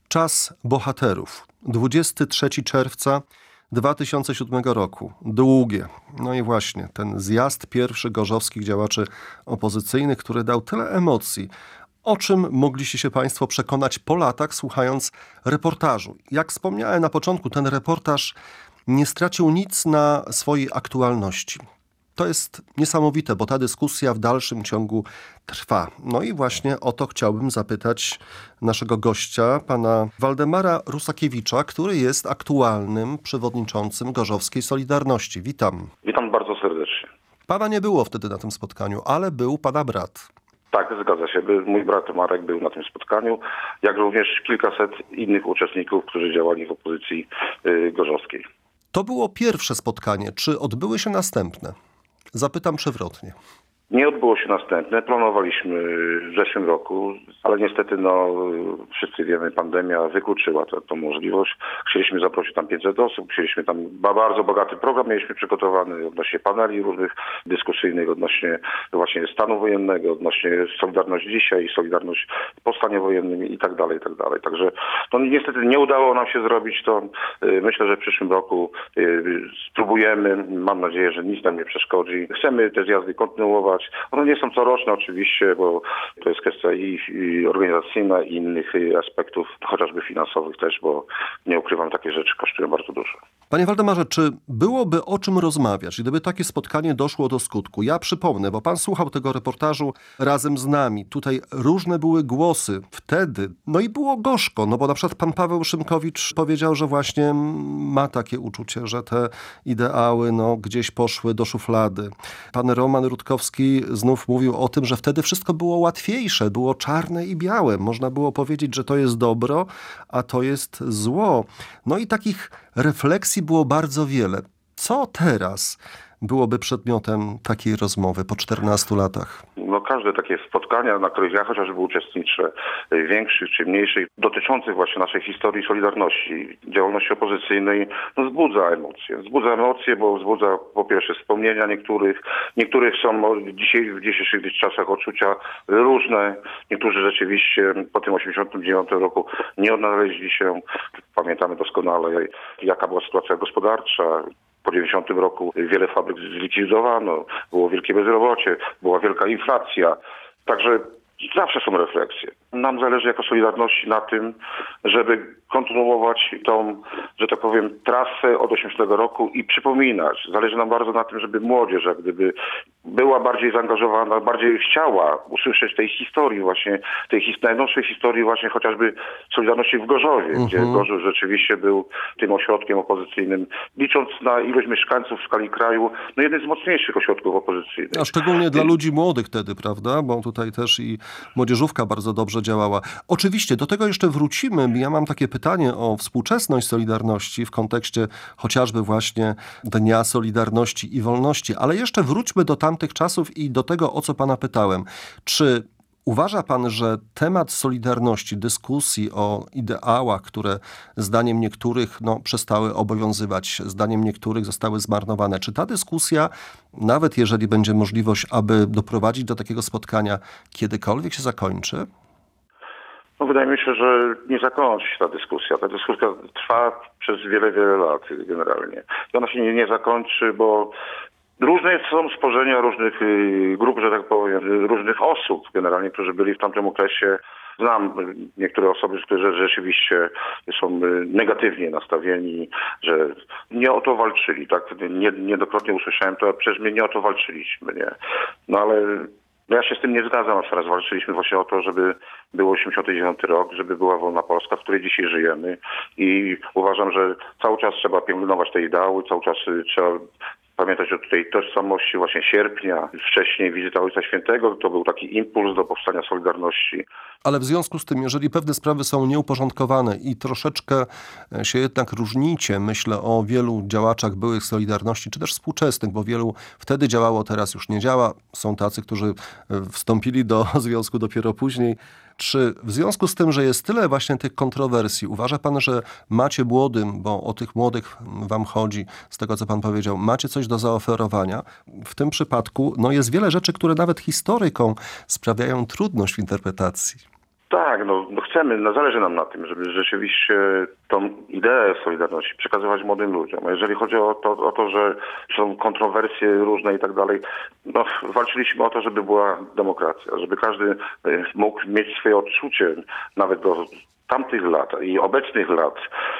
Czas bohaterów. 23 czerwca 2007 roku. Długie. No i właśnie ten zjazd pierwszy gorzowskich działaczy opozycyjnych, który dał tyle emocji. O czym mogliście się Państwo przekonać po latach, słuchając reportażu? Jak wspomniałem na początku, ten reportaż nie stracił nic na swojej aktualności. To jest niesamowite, bo ta dyskusja w dalszym ciągu trwa. No i właśnie o to chciałbym zapytać naszego gościa, pana Waldemara Rusakiewicza, który jest aktualnym przewodniczącym Gorzowskiej Solidarności. Witam. Witam bardzo serdecznie. Pana nie było wtedy na tym spotkaniu, ale był pana brat. Tak, zgadza się. Mój brat Marek był na tym spotkaniu, jak również kilkaset innych uczestników, którzy działali w opozycji gorzowskiej. To było pierwsze spotkanie. Czy odbyły się następne? Zapytam przewrotnie. Nie odbyło się następne. Planowaliśmy w zeszłym roku, ale niestety, wszyscy wiemy, pandemia wykluczyła tę możliwość. Chcieliśmy zaprosić tam 500 osób, chcieliśmy tam bardzo bogaty program mieliśmy przygotowany odnośnie paneli różnych dyskusyjnych, odnośnie właśnie stanu wojennego, odnośnie Solidarność dzisiaj, Solidarność po stanie wojennym i tak dalej, i tak dalej. Także niestety nie udało nam się zrobić to. Myślę, że w przyszłym roku spróbujemy. Mam nadzieję, że nic nam nie przeszkodzi. Chcemy te zjazdy kontynuować. One nie są coroczne oczywiście, bo to jest kwestia i organizacyjna, i innych aspektów, chociażby finansowych też, bo nie ukrywam, takie rzeczy kosztują bardzo dużo. Panie Waldemarze, czy byłoby o czym rozmawiać, gdyby takie spotkanie doszło do skutku? Ja przypomnę, bo pan słuchał tego reportażu razem z nami. Tutaj różne były głosy wtedy. No i było gorzko, bo na przykład pan Paweł Szymkowicz powiedział, że właśnie ma takie uczucie, że te ideały gdzieś poszły do szuflady. Pan Roman Rutkowski znów mówił o tym, że wtedy wszystko było łatwiejsze, było czarne i białe. Można było powiedzieć, że to jest dobro, a to jest zło. No i takich refleksji było bardzo wiele. Co teraz byłoby przedmiotem takiej rozmowy po 14 latach? Każde takie spotkania, na których ja chociażby uczestniczę, większych czy mniejszych, dotyczących właśnie naszej historii Solidarności, działalności opozycyjnej, wzbudza emocje. Wzbudza emocje, bo wzbudza po pierwsze wspomnienia niektórych są w dzisiejszych czasach odczucia różne. Niektórzy rzeczywiście po tym 89 roku nie odnaleźli się. Pamiętamy doskonale, jaka była sytuacja gospodarcza. Po 90 roku wiele fabryk zlikwidowano, było wielkie bezrobocie, była wielka inflacja. Także zawsze są refleksje. Nam zależy jako Solidarności na tym, żeby kontynuować tą, że tak powiem, trasę od 80 roku i przypominać. Zależy nam bardzo na tym, żeby młodzież jak gdyby była bardziej zaangażowana, bardziej chciała usłyszeć tej historii właśnie, tej najnowszej historii właśnie chociażby Solidarności w Gorzowie, gdzie Gorzów rzeczywiście był tym ośrodkiem opozycyjnym, licząc na ilość mieszkańców w skali kraju, jeden z mocniejszych ośrodków opozycyjnych. A szczególnie dla ludzi młodych wtedy, prawda? Bo tutaj też i młodzieżówka bardzo dobrze działała. Oczywiście, do tego jeszcze wrócimy. Ja mam takie pytanie o współczesność Solidarności w kontekście chociażby właśnie Dnia Solidarności i Wolności, ale jeszcze wróćmy do tamtych czasów i do tego, o co pana pytałem. Czy uważa pan, że temat Solidarności, dyskusji o ideałach, które zdaniem niektórych przestały obowiązywać, zdaniem niektórych zostały zmarnowane, czy ta dyskusja, nawet jeżeli będzie możliwość, aby doprowadzić do takiego spotkania, kiedykolwiek się zakończy? Wydaje mi się, że nie zakończy się ta dyskusja. Ta dyskusja trwa przez wiele, wiele lat generalnie. I ona się nie zakończy, bo różne są spojrzenia różnych grup, że tak powiem, różnych osób generalnie, którzy byli w tamtym okresie. Znam niektóre osoby, które rzeczywiście są negatywnie nastawieni, że nie o to walczyli, tak? Niejednokrotnie usłyszałem to, przecież my nie o to walczyliśmy, nie? Ale ja się z tym nie zgadzam, a teraz walczyliśmy właśnie o to, żeby był 89 rok, żeby była wolna Polska, w której dzisiaj żyjemy i uważam, że cały czas trzeba pielęgnować te ideały, cały czas trzeba pamiętać o tej tożsamości właśnie sierpnia, wcześniej wizyta Ojca Świętego, to był taki impuls do powstania Solidarności. Ale w związku z tym, jeżeli pewne sprawy są nieuporządkowane i troszeczkę się jednak różnicie, myślę o wielu działaczach byłych Solidarności, czy też współczesnych, bo wielu wtedy działało, teraz już nie działa. Są tacy, którzy wstąpili do związku dopiero później. Czy w związku z tym, że jest tyle właśnie tych kontrowersji, uważa pan, że macie młodym, bo o tych młodych wam chodzi, z tego co pan powiedział, macie coś do zaoferowania? W tym przypadku jest wiele rzeczy, które nawet historykom sprawiają trudność w interpretacji. Tak, chcemy, zależy nam na tym, żeby rzeczywiście tą ideę Solidarności przekazywać młodym ludziom. A jeżeli chodzi o to, że są kontrowersje różne i tak dalej, walczyliśmy o to, żeby była demokracja, żeby każdy mógł mieć swoje odczucie nawet do tamtych lat i obecnych lat.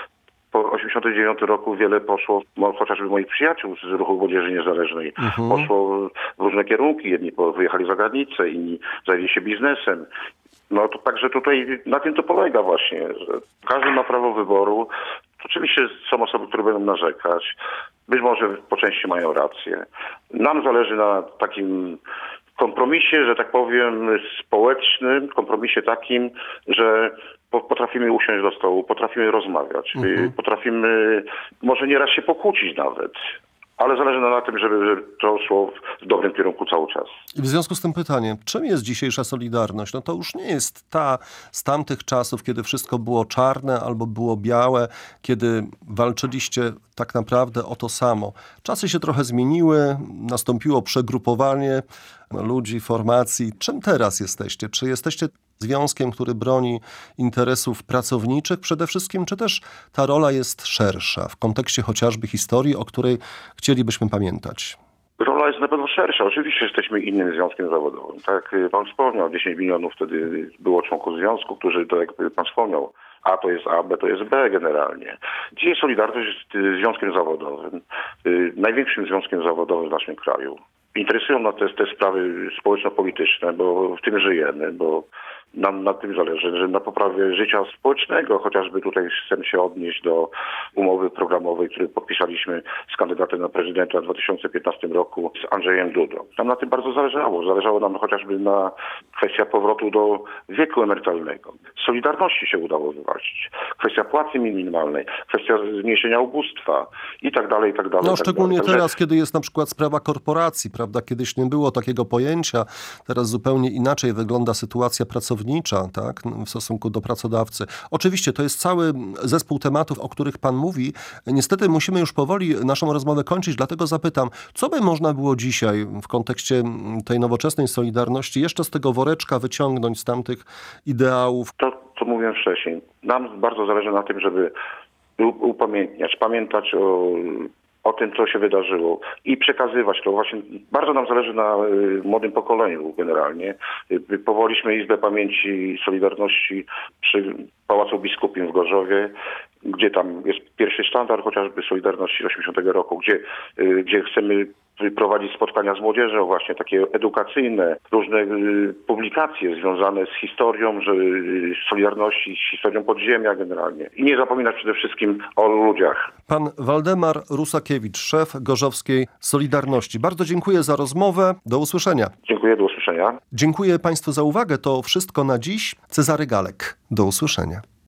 Po 1989 roku wiele poszło, chociażby moich przyjaciół z ruchu Młodzieży Niezależnej, poszło w różne kierunki. Jedni wyjechali za granicę, inni zajęli się biznesem. To także tutaj na tym to polega właśnie, że każdy ma prawo wyboru. Oczywiście są osoby, które będą narzekać. Być może po części mają rację. Nam zależy na takim kompromisie, że tak powiem, społecznym, kompromisie takim, że potrafimy usiąść do stołu, potrafimy rozmawiać, potrafimy może nieraz się pokłócić nawet, ale zależy nam na tym, żeby to szło w dobrym kierunku cały czas. I w związku z tym pytanie, czym jest dzisiejsza Solidarność? To już nie jest ta z tamtych czasów, kiedy wszystko było czarne albo było białe, kiedy walczyliście tak naprawdę o to samo. Czasy się trochę zmieniły, nastąpiło przegrupowanie ludzi, formacji. Czym teraz jesteście? Czy jesteście związkiem, który broni interesów pracowniczych przede wszystkim, czy też ta rola jest szersza w kontekście chociażby historii, o której chcielibyśmy pamiętać? Rola jest na pewno szersza. Oczywiście jesteśmy innym związkiem zawodowym. Tak jak pan wspomniał, 10 milionów wtedy było członków związku, którzy, tak jak pan wspomniał, A to jest A, B to jest B generalnie. Dzisiaj Solidarność jest związkiem zawodowym, największym związkiem zawodowym w naszym kraju. Interesują nas te sprawy społeczno-polityczne, bo w tym żyjemy, bo nam na tym zależy, że na poprawie życia społecznego, chociażby tutaj chcemy się odnieść do umowy programowej, którą podpisaliśmy z kandydatem na prezydenta w 2015 roku z Andrzejem Dudą. Nam na tym bardzo zależało. Zależało nam chociażby na kwestia powrotu do wieku emerytalnego. Solidarności się udało wywalczyć. Kwestia płacy minimalnej, kwestia zmniejszenia ubóstwa i tak dalej, i tak dalej. Szczególnie teraz, kiedy jest na przykład sprawa korporacji, prawda? Kiedyś nie było takiego pojęcia, teraz zupełnie inaczej wygląda sytuacja pracownicza, tak, w stosunku do pracodawcy. Oczywiście to jest cały zespół tematów, o których pan mówi. Niestety musimy już powoli naszą rozmowę kończyć, dlatego zapytam, co by można było dzisiaj w kontekście tej nowoczesnej Solidarności jeszcze z tego woreczka wyciągnąć z tamtych ideałów? To, co mówiłem wcześniej. Nam bardzo zależy na tym, żeby upamiętniać, pamiętać o tym, co się wydarzyło i przekazywać to. Właśnie bardzo nam zależy na młodym pokoleniu generalnie. Powołaliśmy Izbę Pamięci Solidarności przy Pałacu Biskupim w Gorzowie, gdzie tam jest pierwszy sztandar chociażby Solidarności z 80 roku, gdzie chcemy prowadzić spotkania z młodzieżą, właśnie takie edukacyjne, różne publikacje związane z historią Solidarności, z historią podziemia generalnie. I nie zapominać przede wszystkim o ludziach. Pan Waldemar Rusakiewicz, szef Gorzowskiej Solidarności. Bardzo dziękuję za rozmowę. Do usłyszenia. Dziękuję, do usłyszenia. Dziękuję Państwu za uwagę. To wszystko na dziś. Cezary Galek. Do usłyszenia.